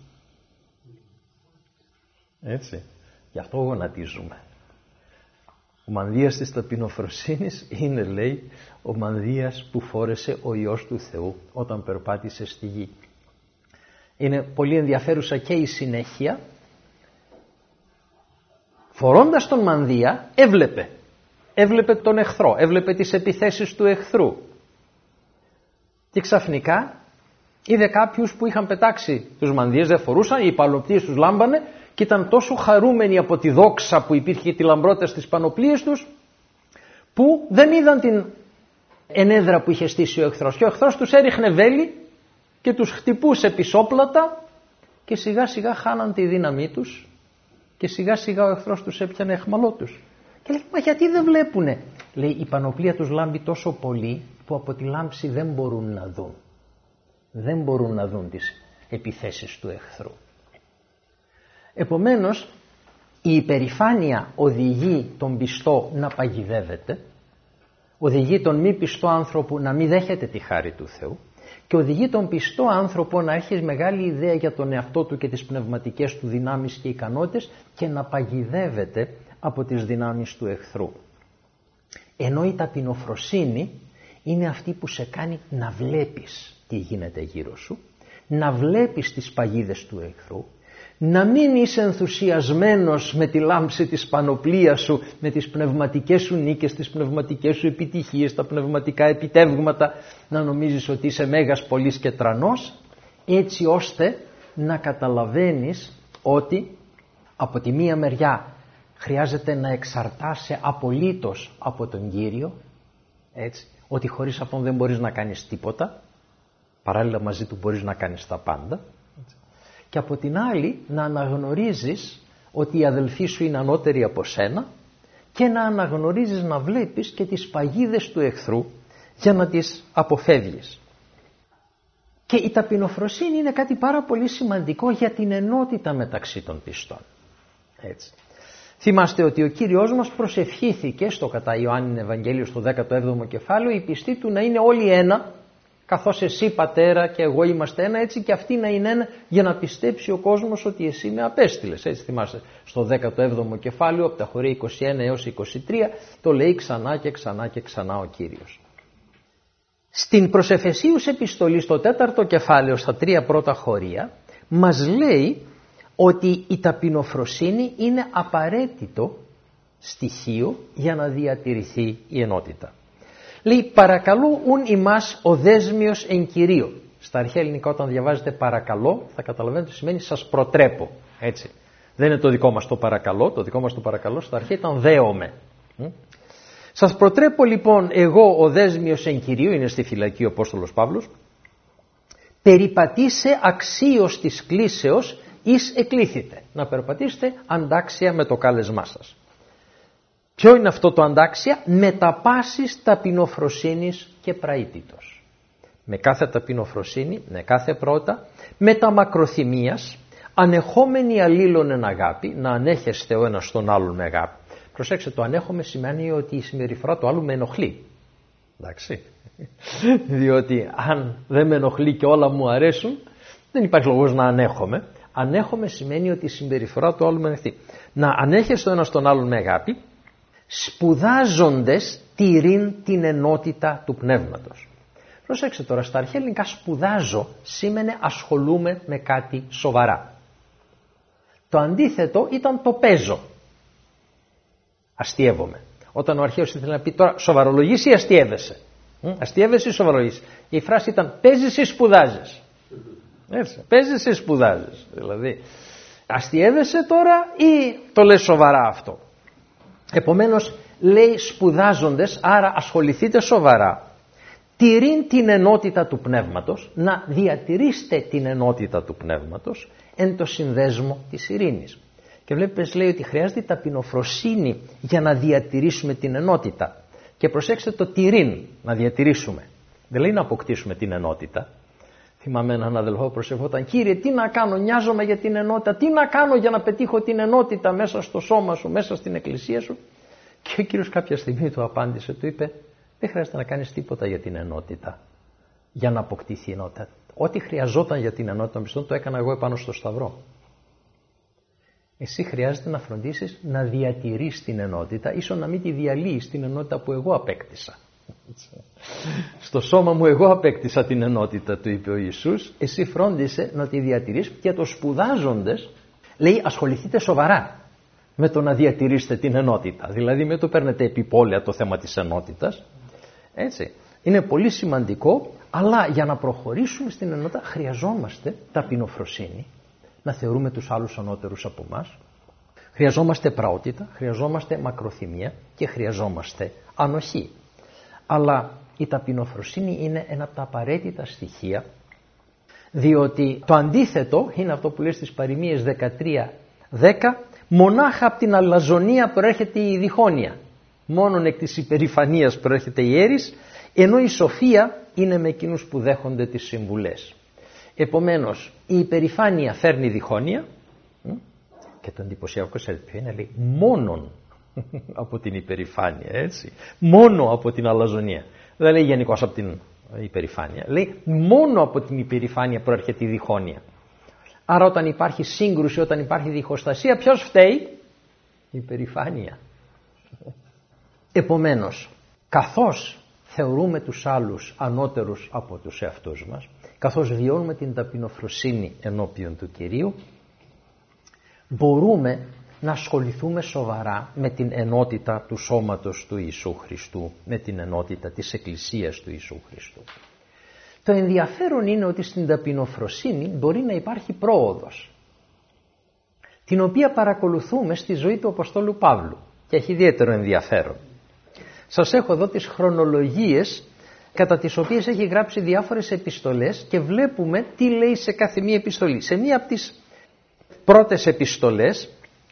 Έτσι, γι' αυτό γονατίζουμε. Ο μανδύας της ταπεινοφροσύνης είναι, λέει, ο μανδύας που φόρεσε ο Υιός του Θεού όταν περπάτησε στη γη. Είναι πολύ ενδιαφέρουσα και η συνέχεια. Φορώντας τον μανδύα έβλεπε τον εχθρό, έβλεπε τις επιθέσεις του εχθρού, και ξαφνικά είδε κάποιους που είχαν πετάξει τους μανδύες, δεν φορούσαν, οι πανοπλίες τους λάμπανε και ήταν τόσο χαρούμενοι από τη δόξα που υπήρχε, τη λαμπρότητα στις πανοπλίες τους, που δεν είδαν την ενέδρα που είχε στήσει ο εχθρός, και ο εχθρός τους έριχνε βέλη και τους χτυπούσε πισόπλατα και σιγά σιγά χάναν τη δύναμή τους και σιγά σιγά ο εχθρός τους έπιανε αιχμαλό τους. Και λέει, μα γιατί δεν βλέπουνε? Λέει, η πανοπλία τους λάμπει τόσο πολύ που από τη λάμψη δεν μπορούν να δουν. Δεν μπορούν να δουν τις επιθέσεις του εχθρού. Επομένως, η υπερηφάνεια οδηγεί τον πιστό να παγιδεύεται, οδηγεί τον μη πιστό άνθρωπο να μην δέχεται τη χάρη του Θεού και οδηγεί τον πιστό άνθρωπο να έχει μεγάλη ιδέα για τον εαυτό του και τις πνευματικές του δυνάμεις και ικανότητες και να παγιδεύεται από τις δυνάμεις του εχθρού. Ενώ η ταπεινοφροσύνη είναι αυτή που σε κάνει να βλέπεις τι γίνεται γύρω σου, να βλέπεις τις παγίδες του εχθρού, να μην είσαι ενθουσιασμένος με τη λάμψη της πανοπλίας σου, με τις πνευματικές σου νίκες, τις πνευματικές σου επιτυχίες, τα πνευματικά επιτεύγματα, να νομίζεις ότι είσαι μέγας πολύς και τρανός, έτσι ώστε να καταλαβαίνεις ότι από τη μία μεριά χρειάζεται να εξαρτάσαι απολύτως από τον Κύριο, έτσι, ότι χωρίς αυτόν δεν μπορείς να κάνεις τίποτα, παράλληλα μαζί του μπορείς να κάνεις τα πάντα, και από την άλλη να αναγνωρίζεις ότι οι αδελφοί σου είναι ανώτεροι από σένα και να αναγνωρίζεις, να βλέπεις και τις παγίδες του εχθρού για να τις αποφεύγεις. Και η ταπεινοφροσύνη είναι κάτι πάρα πολύ σημαντικό για την ενότητα μεταξύ των πιστών. Έτσι. Θυμάστε ότι ο Κύριος μας προσευχήθηκε στο κατά Ιωάννην Ευαγγέλιο στο 17ο κεφάλαιο οι πιστοί του να είναι όλοι ένα, καθώς εσύ Πατέρα και εγώ είμαστε ένα, έτσι και αυτοί να είναι ένα, για να πιστέψει ο κόσμος ότι εσύ με απέστειλες. Έτσι θυμάστε στο 17ο κεφάλαιο από τα χωρία 21 έως 23 το λέει ξανά και ξανά και ξανά ο Κύριος. Στην προς Εφεσίους επιστολή στο 4ο κεφάλαιο στα 3 πρώτα χωρία μας λέει ότι η ταπεινοφροσύνη είναι απαραίτητο στοιχείο για να διατηρηθεί η ενότητα. Λέει παρακαλώ ουν ημάς ο δέσμιος εν Κυρίω. Στα αρχαία ελληνικά όταν διαβάζετε παρακαλώ θα καταλαβαίνετε ότι σημαίνει σας προτρέπω. Έτσι. Δεν είναι το δικό μας το παρακαλώ, το δικό μας το παρακαλώ στα αρχαία ήταν δέομαι. Σας προτρέπω λοιπόν εγώ ο δέσμιος εν Κυρίω, είναι στη φυλακή ο Απόστολος Παύλος, περιπατήσε αξίως της κλήσεως εις εκλήθητε. Να περπατήσετε αντάξια με το κάλεσμά σας. Ποιο είναι αυτό το αντάξια? Με τα πάσης ταπεινοφροσύνης και πραήτητος. Με κάθε ταπεινοφροσύνη, με κάθε πρώτα, με τα μακροθυμίας, ανεχόμενοι αλλήλων εν αγάπη, να ανέχεστε ο ένας τον άλλον με αγάπη. Προσέξτε, το ανέχομαι σημαίνει ότι η συμπεριφορά του άλλου με ενοχλεί. Εντάξει. Διότι αν δεν με ενοχλεί και όλα μου αρέσουν, δεν υπάρχει λόγος να ανέχομαι. Ανέχομαι σημαίνει ότι η συμπεριφορά του άλλου με ενοχλεί. Να ανέχεστε ο ένας τον άλλον με αγάπη, σπουδάζοντες τηρήν την ενότητα του πνεύματος. Προσέξτε τώρα, στα αρχαία ελληνικά σπουδάζω σήμαινε ασχολούμαι με κάτι σοβαρά. Το αντίθετο ήταν το παίζω. Αστειεύομαι. Όταν ο αρχαίος ήθελε να πει τώρα σοβαρολογείς ή αστειεύεσαι. Αστειεύεσαι ή σοβαρολογείς. Η φράση ήταν παίζεις ή σπουδάζεις. Έτσι, παίζεις ή σπουδάζεις. Δηλαδή αστειεύεσαι τώρα ή το λες σοβαρά αυτό. Επομένως λέει σπουδάζοντες, άρα ασχοληθείτε σοβαρά, τηρήν την ενότητα του πνεύματος, να διατηρήσετε την ενότητα του πνεύματος εν το συνδέσμο της ειρήνης. Και βλέπεις λέει ότι χρειάζεται ταπεινοφροσύνη για να διατηρήσουμε την ενότητα. Και προσέξτε το τηρήν, να διατηρήσουμε. Δεν λέει να αποκτήσουμε την ενότητα. Θυμάμαι έναν αδελφό που προσευχόταν, Κύριε τι να κάνω, νοιάζομαι για την ενότητα, τι να κάνω για να πετύχω την ενότητα μέσα στο σώμα σου, μέσα στην εκκλησία σου. Και ο Κύριος κάποια στιγμή του απάντησε, του είπε, δεν χρειάζεται να κάνεις τίποτα για την ενότητα, για να αποκτήσει η ενότητα. Ό,τι χρειαζόταν για την ενότητα των πιστών το έκανα εγώ επάνω στο Σταυρό. Εσύ χρειάζεται να φροντίσεις να διατηρείς την ενότητα, ίσως να μην τη διαλύεις την ενότητα που εγώ απέκτησα. Στο σώμα μου εγώ απέκτησα την ενότητα, του είπε ο Ιησούς, εσύ φρόντισε να τη διατηρείς. Και το σπουδάζοντες λέει ασχοληθείτε σοβαρά με το να διατηρήσετε την ενότητα, δηλαδή με το παίρνετε επιπόλαια το θέμα της ενότητας. Έτσι. Είναι πολύ σημαντικό, αλλά για να προχωρήσουμε στην ενότητα χρειαζόμαστε ταπεινοφροσύνη, να θεωρούμε τους άλλους ανώτερους από εμάς, χρειαζόμαστε πραότητα, χρειαζόμαστε μακροθυμία και χρειαζόμαστε ανοχή. Αλλά η ταπεινοφροσύνη είναι ένα από τα απαραίτητα στοιχεία Διότι το αντίθετο είναι αυτό που λέει στις Παροιμίες 13:10, μονάχα από την αλαζονία προέρχεται η διχόνοια, μόνον εκ της υπερηφανίας προέρχεται η έρης, ενώ η σοφία είναι με εκείνους που δέχονται τις συμβουλές. Επομένως, η υπερηφάνεια φέρνει διχόνοια, και το εντυπωσιακό ξέρετε ποιο είναι, λέει μόνον από την υπερηφάνεια, έτσι, μόνο από την αλαζονία. Δεν λέει γενικώς από την υπερηφάνεια, λέει μόνο από την υπερηφάνεια προέρχεται η διχόνοια. Άρα όταν υπάρχει σύγκρουση, όταν υπάρχει διχοστασία, ποιος φταίει? Η υπερηφάνεια. Επομένως, καθώς θεωρούμε τους άλλους ανώτερους από τους εαυτούς μας, καθώς βιώνουμε την ταπεινοφροσύνη ενώπιον του Κυρίου, μπορούμε να ασχοληθούμε σοβαρά με την ενότητα του σώματος του Ιησού Χριστού, με την ενότητα της Εκκλησίας του Ιησού Χριστού. Το ενδιαφέρον είναι ότι στην ταπεινοφροσύνη μπορεί να υπάρχει πρόοδος, την οποία παρακολουθούμε στη ζωή του Αποστόλου Παύλου και έχει ιδιαίτερο ενδιαφέρον. Σας έχω εδώ τις χρονολογίες κατά τις οποίες έχει γράψει διάφορες επιστολές και βλέπουμε τι λέει σε κάθε μία επιστολή. Σε μία από τις πρώτες επιστολές,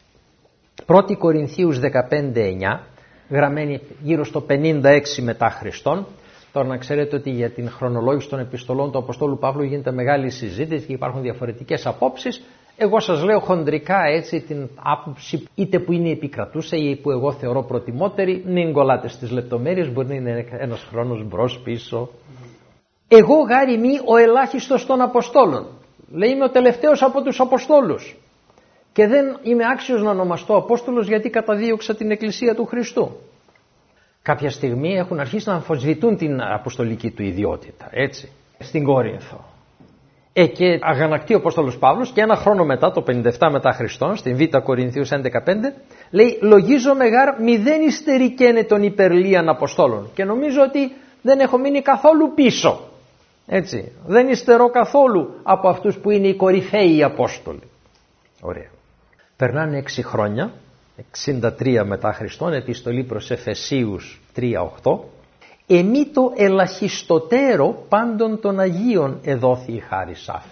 1 Κορινθίους 15:9, γραμμένη γύρω στο 56 μετά Χριστόν. Τώρα να ξέρετε ότι για την χρονολόγηση των επιστολών του Αποστόλου Παύλου γίνεται μεγάλη συζήτηση και υπάρχουν διαφορετικές απόψεις. Εγώ σας λέω χοντρικά έτσι την άποψη είτε που είναι επικρατούσα ή που εγώ θεωρώ προτιμότερη, μην κολλάτε στις λεπτομέρειες, μπορεί να είναι ένας χρόνος μπρος πίσω. Εγώ γάρι μη ο ελάχιστος των Αποστόλων. Λέει είμαι ο τελευταίος από τους Αποστόλους και δεν είμαι άξιος να ονομαστώ Απόστολος γιατί καταδίωξα την Εκκλησία του Χριστού. Κάποια στιγμή έχουν αρχίσει να αμφισβητούν την αποστολική του ιδιότητα, έτσι, στην Κόρινθο. Και αγανακτεί ο Απόστολος Παύλος και ένα χρόνο μετά, το 57 μετά Χριστόν, στην Β' Κορινθίους 11:5, λέει «Λογίζομαι γάρ μηδέν υστερικένε των υπερλίαν Αποστόλων» και νομίζω ότι δεν έχω μείνει καθόλου πίσω. Έτσι, δεν υστερώ καθόλου από αυτούς που είναι οι κορυφαίοι Απόστολοι. Ωραία. Περνάνε 6 χρόνια, 63 μετά Χριστόν, επιστολή προς Εφεσίους 3:8. «Εμεί το ελαχιστοτέρο πάντων των Αγίων εδόθη η χάρις αυτή».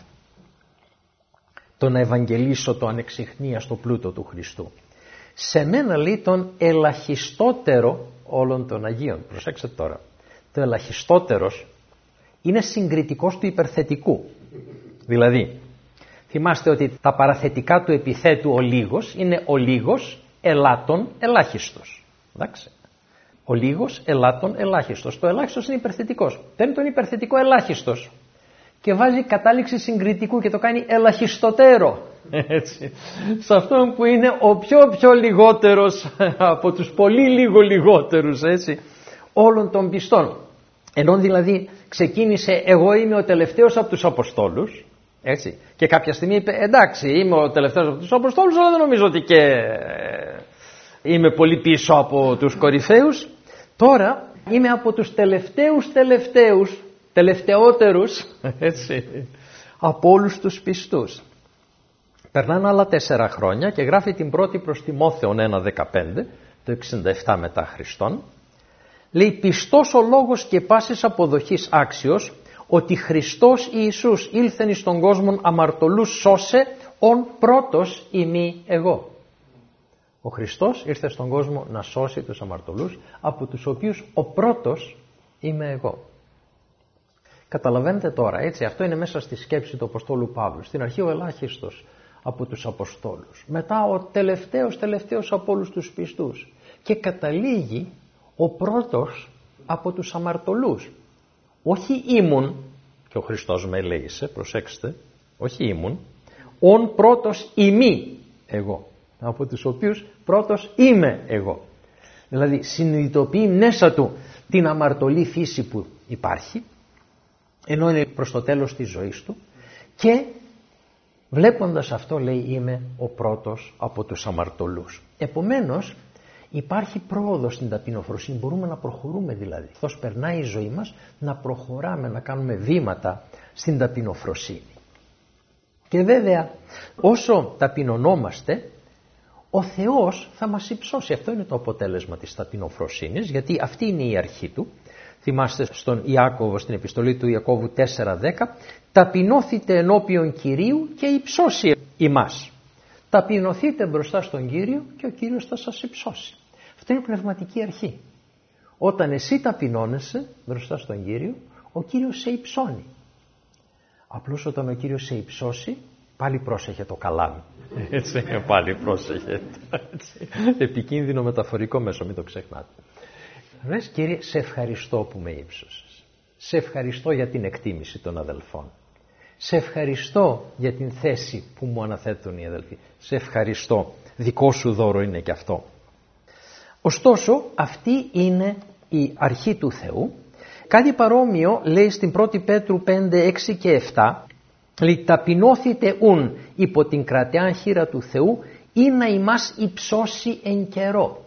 Το να ευαγγελίσω το ανεξιχνία στο πλούτο του Χριστού. Σε μένα λέει τον ελαχιστότερο όλων των Αγίων. Προσέξτε τώρα. Το ελαχιστότερος είναι συγκριτικός του υπερθετικού. Δηλαδή, θυμάστε ότι τα παραθετικά του επιθέτου ο λίγος είναι ο λίγος ελάτων ελάχιστος. Εντάξει. Ο λίγος ελάτων ελάχιστος. Το ελάχιστος είναι υπερθετικός. Παίρνει τον υπερθετικό ελάχιστος και βάζει κατάληξη συγκριτικού και το κάνει ελαχιστοτέρο. Έτσι. Σε αυτόν που είναι ο πιο λιγότερος από τους πολύ λιγότερους, έτσι, όλων των πιστών. Ενώ δηλαδή ξεκίνησε εγώ είμαι ο τελευταίος από τους Αποστόλους, έτσι, και κάποια στιγμή είπε εντάξει είμαι ο τελευταίος από τους Αποστόλους αλλά δεν νομίζω ότι και είμαι πολύ πίσω από τους κορυφαίους. Τώρα είμαι από τους τελευταιότερους, έτσι, από όλους τους πιστούς. Περνάνε άλλα 4 χρόνια και γράφει την πρώτη προς Τιμόθεον 1:15, το 67 μετά Χριστόν. Λέει πιστός ο λόγος και πάσης αποδοχής άξιος, ότι Χριστός Ιησούς ήλθεν εις τον κόσμο αμαρτωλούς σώσε, ον πρώτος ημί εγώ. Ο Χριστός ήρθε στον κόσμο να σώσει τους αμαρτωλούς, από τους οποίους ο πρώτος είμαι εγώ. Καταλαβαίνετε τώρα, έτσι, αυτό είναι μέσα στη σκέψη του Αποστόλου Παύλου. Στην αρχή ο ελάχιστος από τους Αποστόλους. Μετά ο τελευταίος από όλους τους πιστούς. Και καταλήγει ο πρώτος από τους αμαρτωλούς. Όχι ήμουν, και ο Χριστός με ελέγησε, προσέξτε, όχι ήμουν, ον πρώτος ημί εγώ. Από τους οποίους πρώτος είμαι εγώ. Δηλαδή συνειδητοποιεί μέσα του την αμαρτωλή φύση που υπάρχει, ενώ είναι προς το τέλος της ζωής του, και βλέποντας αυτό λέει είμαι ο πρώτος από τους αμαρτωλούς. Επομένως υπάρχει πρόοδος στην ταπεινοφροσύνη, μπορούμε να προχωρούμε δηλαδή. Καθώς περνάει η ζωή μας να προχωράμε, να κάνουμε βήματα στην ταπεινοφροσύνη. Και βέβαια όσο ταπεινωνόμαστε, ο Θεός θα μας υψώσει. Αυτό είναι το αποτέλεσμα της ταπεινοφροσύνης, γιατί αυτή είναι η αρχή του. θυμάστε στον Ιάκωβο, στην επιστολή του Ιακώβου 4:10, ταπεινώθητε ενώπιον Κυρίου και υψώσει ημάς. Ταπεινωθείτε μπροστά στον Κύριο και ο Κύριος θα σας υψώσει. Αυτό είναι πνευματική αρχή. Όταν εσύ ταπεινώνεσαι μπροστά στον Κύριο, ο Κύριος σε υψώνει. Απλώς όταν ο Κύριος σε υψώσει, πάλι πρόσεχε το καλάμι. Έτσι, πάλι πρόσεχε. Έτσι. Επικίνδυνο μεταφορικό μέσο, μην το ξεχνάτε. Λες, Κύριε, σε ευχαριστώ που με ύψωσες. Σε ευχαριστώ για την εκτίμηση των αδελφών. Σε ευχαριστώ για την θέση που μου αναθέτουν οι αδελφοί. Σε ευχαριστώ. Δικό σου δώρο είναι και αυτό. Ωστόσο, αυτή είναι η αρχή του Θεού. Κάτι παρόμοιο λέει στην 1η Πέτρου 5:6 και 7. Λέει, ταπεινώθητε ουν υπό την κρατεάν χείρα του Θεού ή να ημάς υψώσει εν καιρό.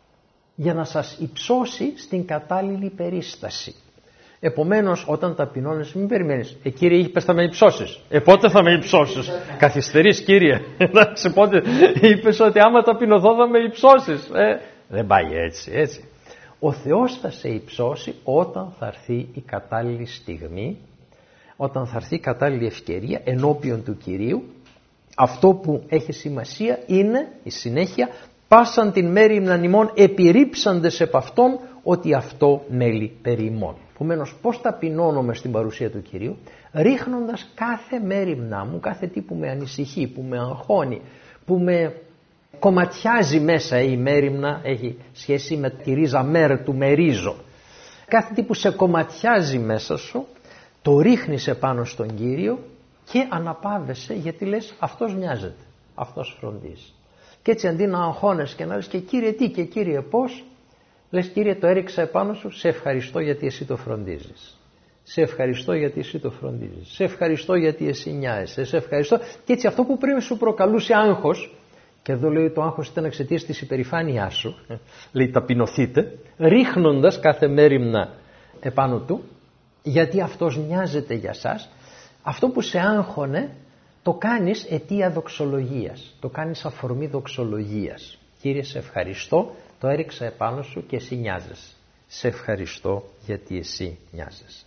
Για να σας υψώσει στην κατάλληλη περίσταση. Επομένως, όταν ταπεινώνεσαι, μην περιμένεις. Κύριε, είπες θα με υψώσεις. Πότε θα με υψώσεις? Καθυστερείς, Κύριε. Εντάξει, πότε είπες ότι άμα ταπεινωθώ θα με υψώσεις. Δεν πάει έτσι. Ο Θεός θα σε υψώσει όταν θα έρθει η κατάλληλη στιγμή, όταν θα έρθει η κατάλληλη ευκαιρία ενώπιον του Κυρίου. Αυτό που έχει σημασία είναι η συνέχεια, πάσαν την μέριμναν ημών επιρρύψαντες επ' αυτόν ότι αυτό μέλει περί ημών. Επομένως, πώς ταπεινώνομαι στην παρουσία του Κυρίου? Ρίχνοντας κάθε μέριμνά μου, κάθε τι που με ανησυχεί, που με αγχώνει, που με κομματιάζει μέσα. Η μέριμνα έχει σχέση με τη ρίζα μέρ του μερίζω. Κάθε τι που σε κομματιάζει μέσα σου, το ρίχνεις επάνω στον Κύριο και αναπαύεσαι, γιατί λες αυτός νοιάζεται, αυτός φροντίζει. Και έτσι αντί να αγχώνεσαι και να λες και Κύριε τι και Κύριε πώς, λες Κύριε το έριξα επάνω σου, σε ευχαριστώ γιατί εσύ το φροντίζεις. Σε ευχαριστώ γιατί εσύ το φροντίζεις. Σε ευχαριστώ γιατί εσύ νοιάζεσαι. Σε ευχαριστώ. Και έτσι αυτό που πριν σου προκαλούσε άγχος, και εδώ λέει το άγχος ήταν εξαιτίας της υπερηφάνειάς σου, λέει ταπεινωθείτε, ρίχνοντας κάθε μέριμνα επάνω του, γιατί αυτός νοιάζεται για σας, αυτό που σε άγχωνε το κάνεις αιτία δοξολογίας, το κάνεις αφορμή δοξολογίας. Κύριε σε ευχαριστώ, το έριξα επάνω σου και εσύ νοιάζεσαι. Σε ευχαριστώ γιατί εσύ νοιάζεσαι.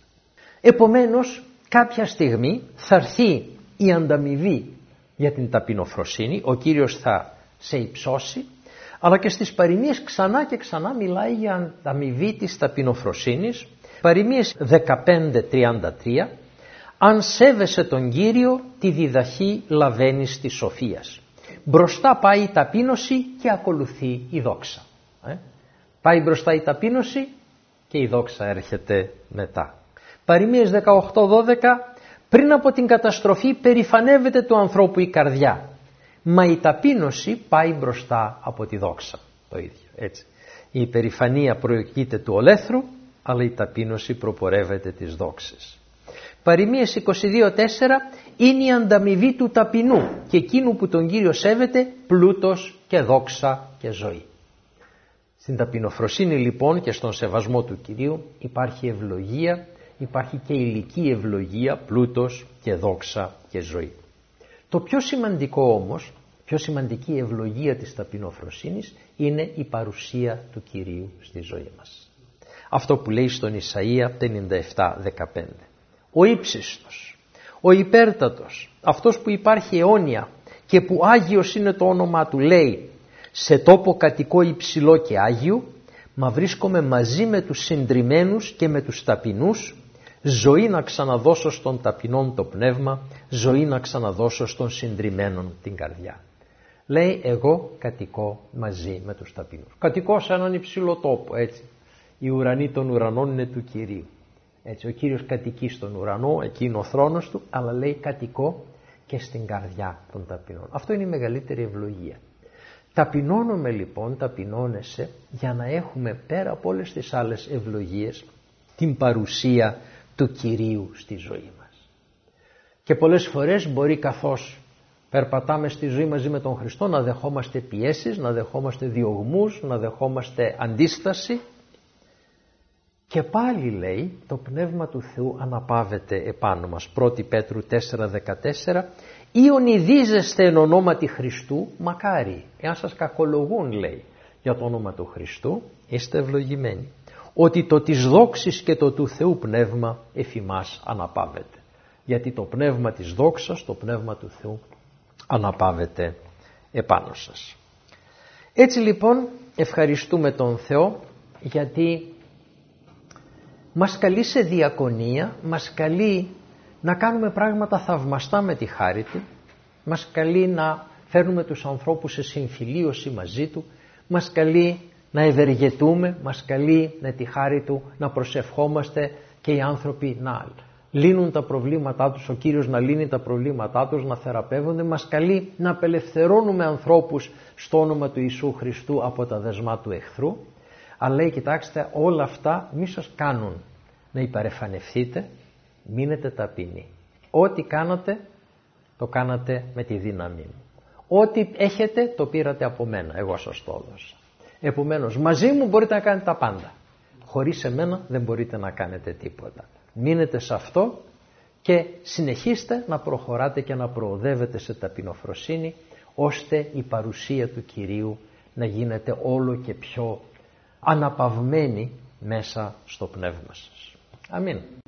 Επομένως κάποια στιγμή θα έρθει η ανταμοιβή για την ταπεινοφροσύνη, ο Κύριος θα σε υψώσει, αλλά και στις παροιμίες ξανά και ξανά μιλάει για ανταμοιβή της ταπεινοφροσύνης. Παροιμίες 15:33, αν σέβεσαι τον Κύριο τη διδαχή λαβαίνεις της σοφίας. Μπροστά πάει η ταπείνωση και ακολουθεί η δόξα. Πάει μπροστά η ταπείνωση και η δόξα έρχεται μετά. Παροιμίες 18:12, πριν από την καταστροφή περηφανεύεται του ανθρώπου η καρδιά, μα η ταπείνωση πάει μπροστά από τη δόξα. Το ίδιο, έτσι. Η υπερηφανία προηγείται του ολέθρου, αλλά η ταπείνωση προπορεύεται της δόξης. Παροιμίες 22:4, είναι η ανταμοιβή του ταπεινού και εκείνου που τον Κύριο σέβεται πλούτος και δόξα και ζωή. Στην ταπεινοφροσύνη λοιπόν και στον σεβασμό του Κυρίου υπάρχει ευλογία, υπάρχει και ηλική ευλογία, πλούτος και δόξα και ζωή. Το πιο σημαντικό όμως, πιο σημαντική ευλογία της ταπεινοφροσύνης είναι η παρουσία του Κυρίου στη ζωή μας. Αυτό που λέει στον Ισαΐα 57:15. Ο ύψιστος, ο υπέρτατος, αυτός που υπάρχει αιώνια και που Άγιος είναι το όνομά του, λέει σε τόπο κατοικώ υψηλό και Άγιο, μα βρίσκομαι μαζί με τους συντριμμένους και με τους ταπεινούς, ζωή να ξαναδώσω στον ταπεινόν το πνεύμα, ζωή να ξαναδώσω στον συντριμμένον την καρδιά. Λέει εγώ κατοικώ μαζί με τους ταπεινούς. Κατοικώ σε έναν υψηλό τόπο, έτσι. Οι ουρανοί των ουρανών είναι του Κυρίου. Έτσι, ο Κύριος κατοικεί στον ουρανό, εκεί είναι ο θρόνος του, αλλά λέει κατοικώ και στην καρδιά των ταπεινών. Αυτό είναι η μεγαλύτερη ευλογία. Ταπεινώνομαι λοιπόν, ταπεινώνεσαι για να έχουμε πέρα από όλες τις άλλες ευλογίες την παρουσία του Κυρίου στη ζωή μας. Και πολλές φορές μπορεί καθώς περπατάμε στη ζωή μαζί με τον Χριστό να δεχόμαστε πιέσεις, να δεχόμαστε διωγμούς, να δεχόμαστε αντίσταση. Και πάλι λέει το Πνεύμα του Θεού αναπαύεται επάνω μας. 1η Πέτρου 4:14, «Ιονιδίζεστε εν ονόματι Χριστού μακάρι». Εάν σας κακολογούν, λέει, για το όνομα του Χριστού, είστε ευλογημένοι. ότι το της δόξης και το του Θεού πνεύμα εφημάς αναπαύεται. Γιατί το πνεύμα της δόξας, το πνεύμα του Θεού αναπαύεται επάνω σας. Έτσι λοιπόν ευχαριστούμε τον Θεό, γιατί μας καλεί σε διακονία, μας καλεί να κάνουμε πράγματα θαυμαστά με τη χάρη Του, μας καλεί να φέρνουμε τους ανθρώπους σε συμφιλίωση μαζί Του, μας καλεί να ευεργετούμε, μας καλεί με τη χάρη Του να προσευχόμαστε και οι άνθρωποι να λύνουν τα προβλήματά τους, ο Κύριος να λύνει τα προβλήματά τους, να θεραπεύονται, μας καλεί να απελευθερώνουμε ανθρώπους στο όνομα του Ιησού Χριστού από τα δεσμά του εχθρού. Αλλά λέει, κοιτάξτε, όλα αυτά μη σας κάνουν να υπερεφανευθείτε, μείνετε ταπεινοί. Ό,τι κάνατε, το κάνατε με τη δύναμή μου. Ό,τι έχετε, το πήρατε από μένα, εγώ σας το έδωσα. Επομένως, μαζί μου μπορείτε να κάνετε τα πάντα. Χωρίς εμένα δεν μπορείτε να κάνετε τίποτα. Μείνετε σε αυτό και συνεχίστε να προχωράτε και να προοδεύετε σε ταπεινοφροσύνη, ώστε η παρουσία του Κυρίου να γίνεται όλο και πιο αναπαυμένη μέσα στο πνεύμα σας. Αμήν.